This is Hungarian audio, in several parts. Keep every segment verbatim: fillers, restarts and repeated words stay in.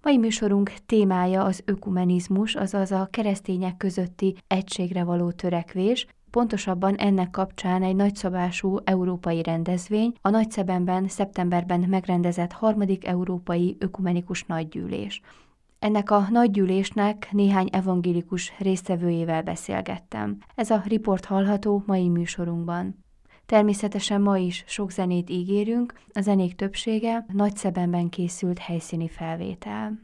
Mai műsorunk témája az ökumenizmus, azaz a keresztények közötti egységre való törekvés, pontosabban ennek kapcsán egy nagyszabású európai rendezvény, a Nagyszebenben szeptemberben megrendezett harmadik európai ökumenikus nagygyűlés. Ennek a nagygyűlésnek néhány evangélikus résztvevőjével beszélgettem. Ez a riport hallható mai műsorunkban. Természetesen ma is sok zenét ígérünk, a zenék többsége Nagyszebenben készült helyszíni felvétel.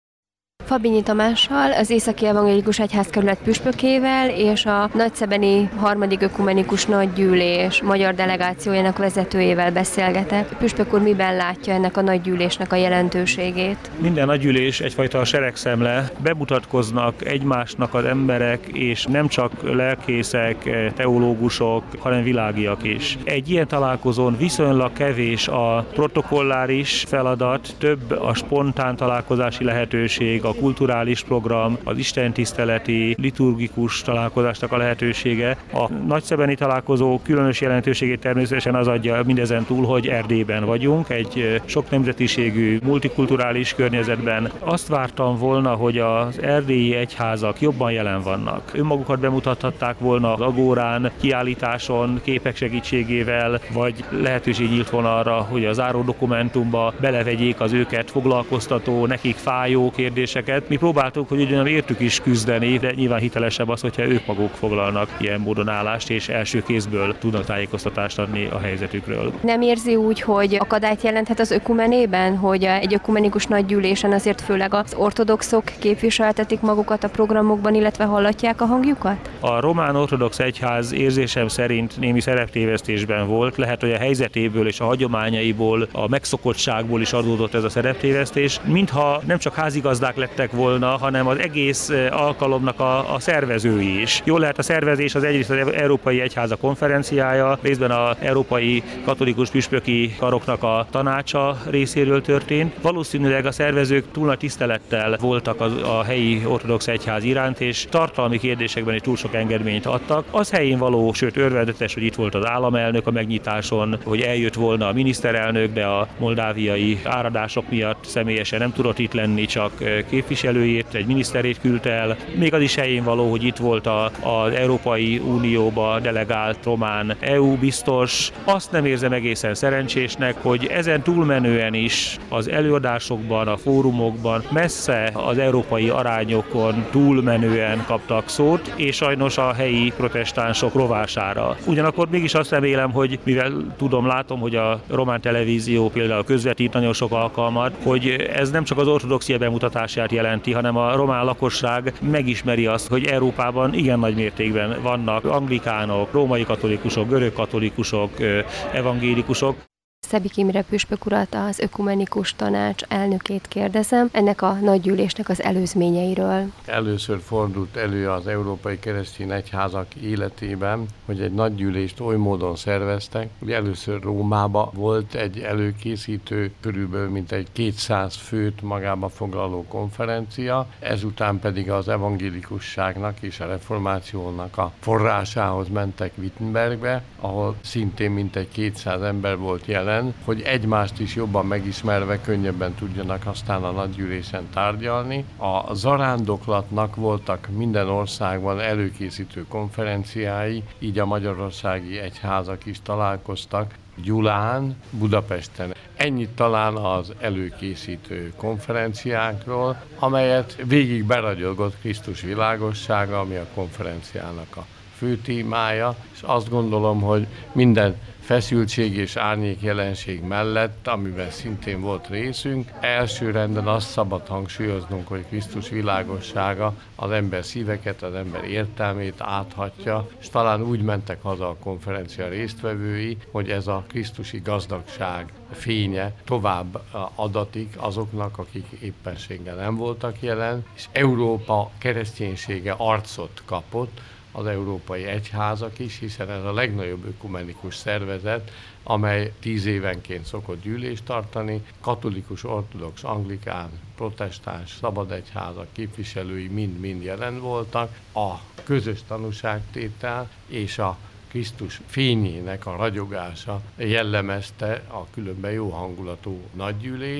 Fabinyi Tamással, az Északi Evangélikus Egyházkerület püspökével és a nagyszebeni harmadik ökumenikus nagygyűlés magyar delegációjának vezetőjével beszélgetek. Püspök úr miben látja ennek a nagygyűlésnek a jelentőségét? Minden nagygyűlés egyfajta seregszemle, bemutatkoznak egymásnak az emberek, és nem csak lelkészek, teológusok, hanem világiak is. Egy ilyen találkozón viszonylag kevés a protokolláris feladat, több a spontán találkozási lehetőség, a kulturális program, az istentiszteleti, liturgikus találkozásnak a lehetősége. A nagyszebeni találkozó különös jelentőségét természetesen az adja mindezen túl, hogy Erdélyben vagyunk, egy sok nemzetiségű, multikulturális környezetben. Azt vártam volna, hogy az erdélyi egyházak jobban jelen vannak. Önmagukat bemutathatták volna az agórán, kiállításon, képek segítségével, vagy lehetőség nyílt volna arra, hogy a záró dokumentumba belevegyék az őket foglalkoztató, nekik fájó kérdéseket. Mi próbáltuk, hogy ugyan értük is küzdeni, de nyilván hitelesebb az, hogyha ők maguk foglalnak ilyen módon állást, és első kézből tudnak tájékoztatást adni a helyzetükről. Nem érzi úgy, hogy akadályt jelenthet az ökumenében, hogy egy ökumenikus nagygyűlésen azért főleg az ortodoxok képviseltetik magukat a programokban, illetve hallatják a hangjukat? A román ortodox egyház érzésem szerint némi szereptévesztésben volt. Lehet, hogy a helyzetéből és a hagyományaiból, a megszokottságból is adódott ez a szereptévesztés. Mintha nem csak házigazdák lettek volna, hanem az egész alkalomnak a, a szervezői is. Jól lehet, a szervezés az egyrészt az Európai Egyháza konferenciája, részben az Európai Katolikus Püspöki Karoknak a tanácsa részéről történt. Valószínűleg a szervezők túl nagy tisztelettel voltak az, a helyi ortodox egyház iránt, és tartalmi kérdésekben is túl sok engedményt adtak. Az helyén való, sőt örvendetes, hogy itt volt az államelnök a megnyitáson, hogy eljött volna a miniszterelnök, de a moldáviai áradások miatt személyesen nem tudott itt lenni, csak képviselőjét, egy miniszterét küldte el. Még az is helyén való, hogy itt volt a, az Európai Unióba delegált román é u biztos. Azt nem érzem egészen szerencsésnek, hogy ezen túlmenően is az előadásokban, a fórumokban messze az európai arányokon túlmenően kaptak szót, és sajnos a helyi protestánsok rovására. Ugyanakkor mégis azt remélem, hogy mivel tudom, látom, hogy a román televízió például közvetít nagyon sok alkalmat, hogy ez nem csak az ortodoxia bemutatását jelenti, hanem a román lakosság megismeri azt, hogy Európában igen nagy mértékben vannak anglikánok, római katolikusok, görög katolikusok, evangélikusok. Szebik Imre püspök urat, az Ökumenikus Tanács elnökét kérdezem, ennek a nagygyűlésnek az előzményeiről. Először fordult elő az Európai Keresztény Egyházak életében, hogy egy nagygyűlést oly módon szerveztek, hogy először Rómába volt egy előkészítő, körülbelül mint egy kétszáz főt magába foglaló konferencia, ezután pedig az evangélikusságnak és a reformációnak a forrásához mentek Wittenbergbe, ahol szintén mintegy kétszáz ember volt jelen, hogy egymást is jobban megismerve könnyebben tudjanak aztán a nagygyűlésen tárgyalni. A zarándoklatnak voltak minden országban előkészítő konferenciái, így a magyarországi egyházak is találkoztak Gyulán, Budapesten. Ennyit talán az előkészítő konferenciákról, amelyet végig beragyogott Krisztus világossága, ami a konferenciának a fő témája, és azt gondolom, hogy minden feszültség és árnyék jelenség mellett, amiben szintén volt részünk, elsőrenden azt szabad hangsúlyoznunk, hogy Krisztus világossága az ember szíveket, az ember értelmét áthatja, és talán úgy mentek haza a konferencia résztvevői, hogy ez a krisztusi gazdagság fénye tovább adatik azoknak, akik éppenséggel nem voltak jelen, és Európa kereszténysége arcot kapott, az európai egyházak is, hiszen ez a legnagyobb ökumenikus szervezet, amely tíz évenként szokott gyűlést tartani, katolikus, ortodox, anglikán, protestáns, szabadegyházak képviselői mind-mind jelen voltak, a közös tanúságtétel és a Krisztus fényének a ragyogása jellemezte a különben jó hangulatú nagygyűlést.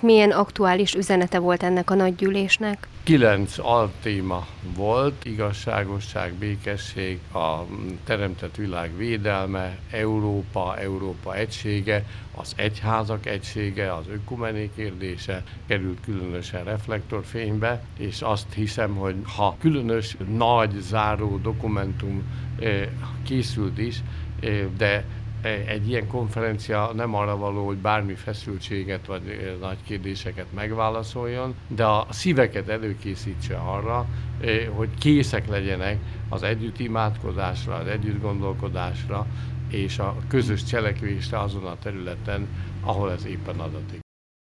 milyen aktuális üzenete volt ennek a nagygyűlésnek? Kilenc altéma volt: igazságosság, békesség, a teremtett világ védelme, Európa, Európa egysége, az egyházak egysége, az ökumené kérdése került különösen reflektorfénybe, és azt hiszem, hogy ha különös nagy záró dokumentum készült is, de egy ilyen konferencia nem arra való, hogy bármi feszültséget vagy nagy kérdéseket megválaszoljon, de a szíveket előkészítse arra, hogy készek legyenek az együtt imádkozásra, az együtt gondolkodásra és a közös cselekvésre azon a területen, ahol ez éppen adatik.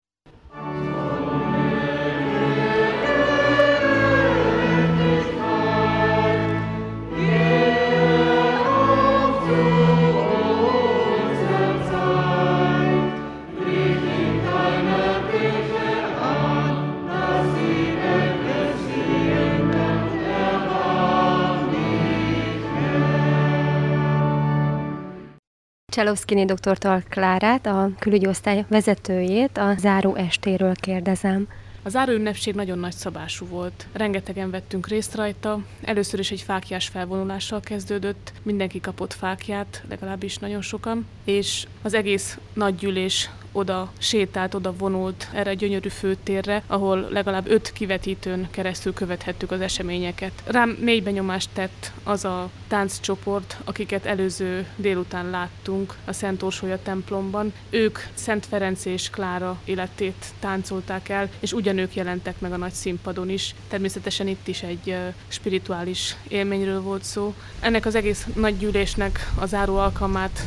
Cselovszkiny doktortól Klárát, a külügyi osztály vezetőjét a záró estéről kérdezem. A záró ünnepség nagyon nagy szabású volt. Rengetegen vettünk részt rajta. Először is egy fáklyás felvonulással kezdődött. Mindenki kapott fáklyát, legalábbis nagyon sokan. És az egész nagygyűlés oda sétált, oda vonult erre a gyönyörű főtérre, ahol legalább öt kivetítőn keresztül követhettük az eseményeket. Rám mély benyomást tett az a tánccsoport, akiket előző délután láttunk a Szent Orsolya templomban. Ők Szent Ferenc és Klára életét táncolták el, és ugyanők jelentek meg a nagy színpadon is. Természetesen itt is egy uh, spirituális élményről volt szó. Ennek az egész nagygyűlésnek a záró alkalmát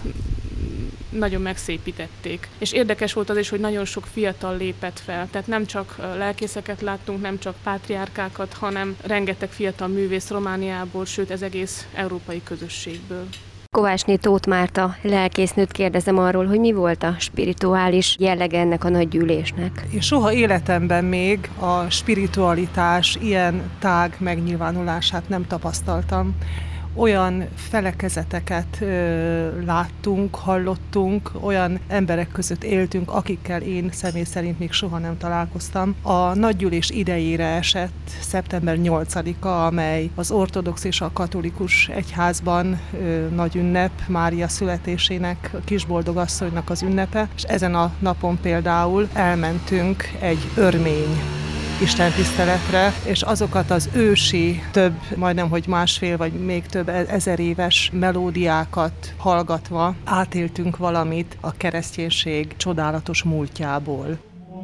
nagyon megszépítették. És érdekes volt az is, hogy nagyon sok fiatal lépett fel. Tehát nem csak lelkészeket láttunk, nem csak pátriárkákat, hanem rengeteg fiatal művész Romániából, sőt ez egész európai közösségből. Kovácsné Tóth Márta lelkésznőt kérdezem arról, hogy mi volt a spirituális jellege ennek a nagygyűlésnek. Én soha életemben még a spiritualitás ilyen tág megnyilvánulását nem tapasztaltam. Olyan felekezeteket ö, láttunk, hallottunk, olyan emberek között éltünk, akikkel én személy szerint még soha nem találkoztam. A nagygyűlés idejére esett szeptember nyolcadika, amely az ortodox és a katolikus egyházban ö, nagy ünnep, Mária születésének, a kisboldogasszonynak az ünnepe, és ezen a napon például elmentünk egy örmény istentiszteletre, és azokat az ősi, több, majdnem, hogy másfél vagy még több ezer éves melódiákat hallgatva átéltünk valamit a kereszténység csodálatos múltjából.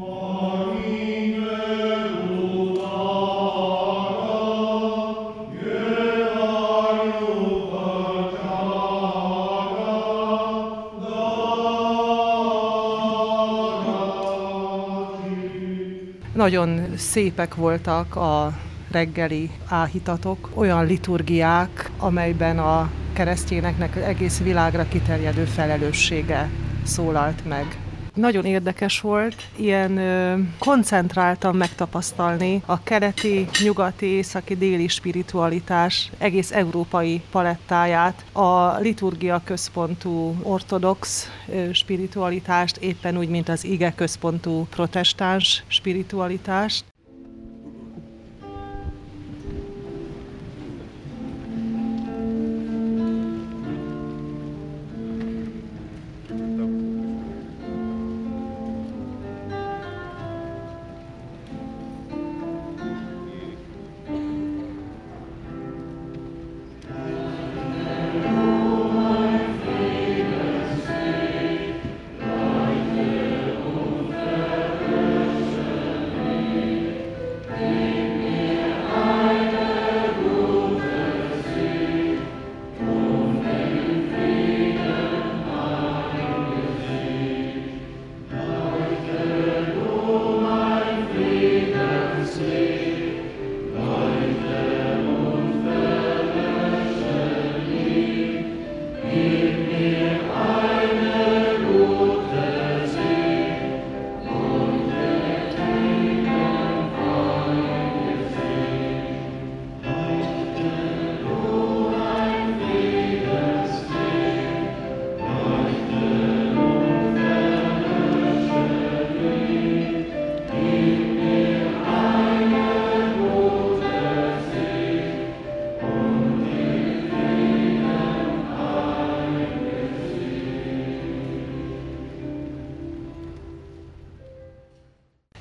Nagyon szépek voltak a reggeli áhítatok, olyan liturgiák, amelyben a keresztényeknek egész világra kiterjedő felelőssége szólalt meg. Nagyon érdekes volt ilyen ö, koncentráltan megtapasztalni a keleti, nyugati, északi, déli spiritualitás egész európai palettáját, a liturgia központú ortodox ö, spiritualitást, éppen úgy, mint az ige központú protestáns spiritualitást.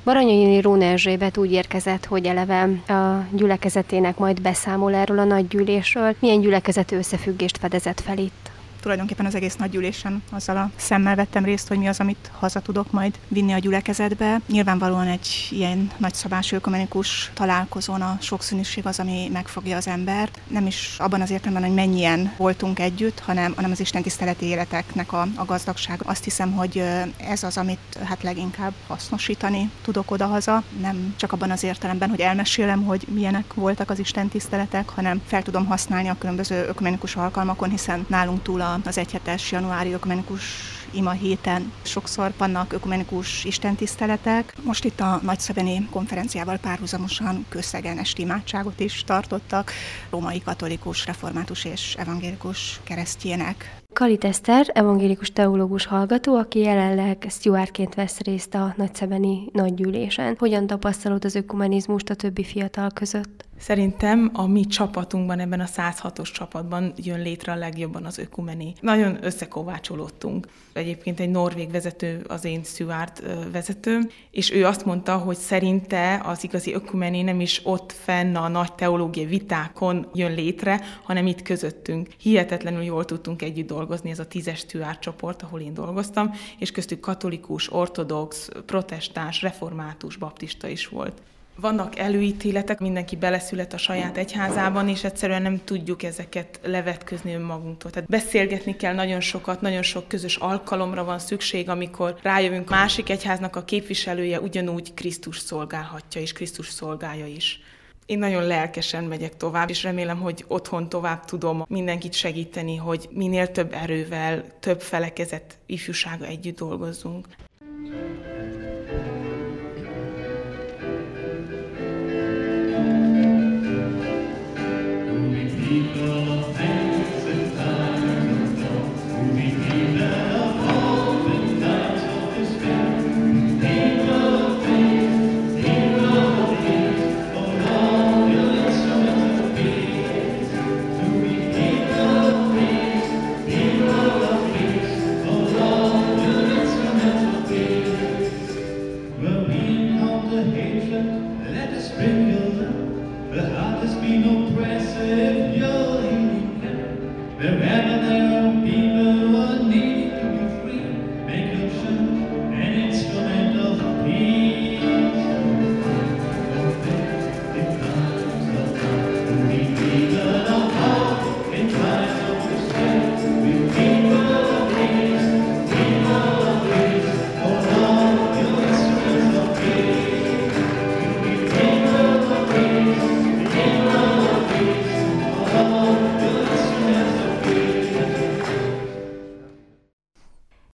Baranyai Róna Erzsébet úgy érkezett, hogy eleve a gyülekezetének majd beszámol erről a nagygyűlésről. Milyen gyülekezeti összefüggést fedezett fel itt? Tulajdonképpen az egész nagygyűlésen azzal a szemmel vettem részt, hogy mi az, amit haza tudok majd vinni a gyülekezetbe. Nyilvánvalóan egy ilyen nagyszabású ökumenikus találkozón a sokszínűség az, ami megfogja az embert. Nem is abban az értelemben, hogy mennyien voltunk együtt, hanem, hanem az istentiszteleti életeknek a, a gazdagság. Azt hiszem, hogy ez az, amit hát leginkább hasznosítani tudok odahaza. Nem csak abban az értelemben, hogy elmesélem, hogy milyenek voltak az istentiszteletek, hanem fel tudom használni a különböző ökumenikus alkalmakon, hiszen nálunk túl az egyhetes januári ökumenikus ima héten sokszor vannak ökumenikus istentiszteletek. Most itt a nagyszebeni konferenciával párhuzamosan közszegen esti imádságot is tartottak római katolikus, református és evangélikus keresztjének. Kalit Eszter, evangélikus teológus hallgató, aki jelenleg stewardként vesz részt a nagyszebeni nagygyűlésen. Hogyan tapasztalod az ökumenizmust a többi fiatal között? Szerintem a mi csapatunkban, ebben a száz hatos csapatban jön létre a legjobban az ökumeni. Nagyon összekovácsolódtunk. Egyébként egy norvég vezető, az én steward vezetőm, és ő azt mondta, hogy szerinte az igazi ökumeni nem is ott fenn a nagy teológiai vitákon jön létre, hanem itt közöttünk. Hihetetlenül jól tudtunk együtt dolgozni, ez a tízes steward csoport, ahol én dolgoztam, és köztük katolikus, ortodox, protestáns, református, baptista is volt. Vannak előítéletek, mindenki beleszület a saját egyházában, és egyszerűen nem tudjuk ezeket levetközni önmagunktól. Tehát beszélgetni kell nagyon sokat, nagyon sok közös alkalomra van szükség, amikor rájövünk, másik egyháznak a képviselője ugyanúgy Krisztus szolgálhatja, és Krisztus szolgálja is. Én nagyon lelkesen megyek tovább, és remélem, hogy otthon tovább tudom mindenkit segíteni, hogy minél több erővel, több felekezet ifjúsága együtt dolgozzunk. Wherever there